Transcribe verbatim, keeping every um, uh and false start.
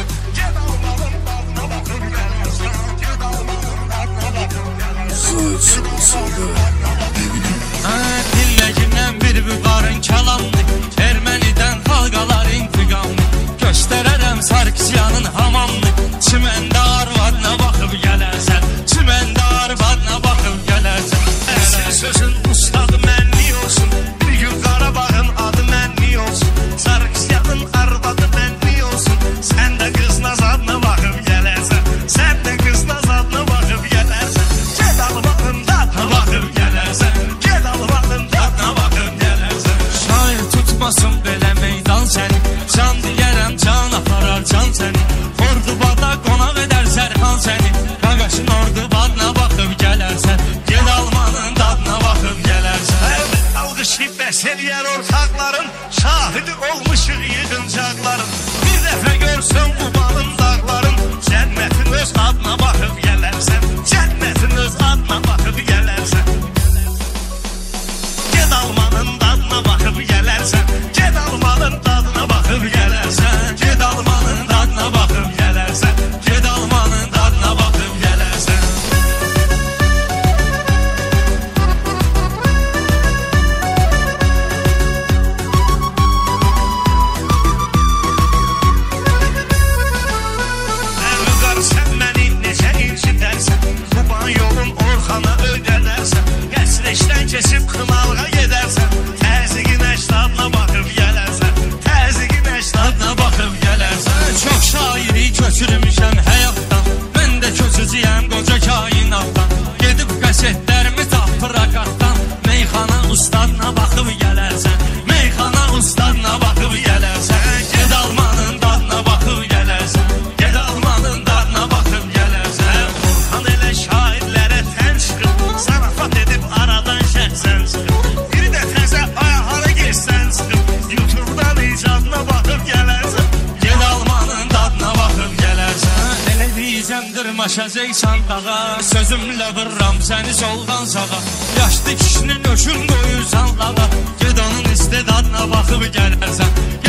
Gel almanın dadına bakıp gələrsən. Gel almanın dadına bakıp gələrsən. Dilləgindən bir büqarın kəlamlı, Ermənidən xalqalar intiqamlı, göstərərəm Sarkisyanın hamamlı. Çiməndə arvadına baxıb gələrsən, çiməndə arvadına baxıb gələrsən. Sən sözün ustadı mənli olsun, bir gün Qarabağın adı mənli olsun. Sarkisyanın arvadı mənli olsun, sən də qız nazadına baxıb gələrsən, sən də qız nazadına baxıb gələrsən. Gel almanın dadına baxıb gələrsən, gel almanın dadına baxıb gələrsən. Şair tutmasın belə meydan səni, can deyərəm can aparar can səni. Ordubada qonaq edər Sərxan səni, Qaqaşın Ordubadına baxıb gələrsən, gel almanın dadına baxıb gələrsən. Alqışlayıb bəs eləyər ortaqların, şahidi olmuşuq yığıncaqların. Bir dəfə görsün bu balın dağların, cənnətin öz adına baxıb gələrsən, cənnətin öz adına baxıb gələrsən. Ged almanın dadına baxıb gələrsən, ged almanın dadına baxıb gələrsən, ged almanın dadına baxıb gələrsən, ged almanın dadına baxıb gələrsən. Vüqar sən məni necə incitərsən, Quban yolun Orxana ödənərsən, Qəsrəşdən keçib Xınalığa gedərsən, təzyiqin əşdadına baxıb gələrsən, təzyiqin əşdadına baxıb gələrsən. Çox şairi köçürmüşəm həyatdan, mən də köçücüyəm qoca kainatdan. Gedib qəsetlərimi tapır akatdan, meyxana ustadına baxıb gələrsən, meyxana ustadına baxıb gələrsən. Ged almanın dadına baxıb gələrsən, ged almanın dadına baxıb gələrsən. Orxan elə şairlərə tən çıxıb, zarafat edib aradan şəhsən çıxıb. Bir də təzə ayaqlara girsən çıxıb, YouTube'dan icadına baxıb gələrsən, ged almanın dadına baxıb gələrsən. Elə deyəcəm dırmaşacaqsan dağa, sözümlə vırram səni soldan sağa. Yaşlı kişinin öşün qoyursan lağa, ged onun istedadına baxıb gələrsən,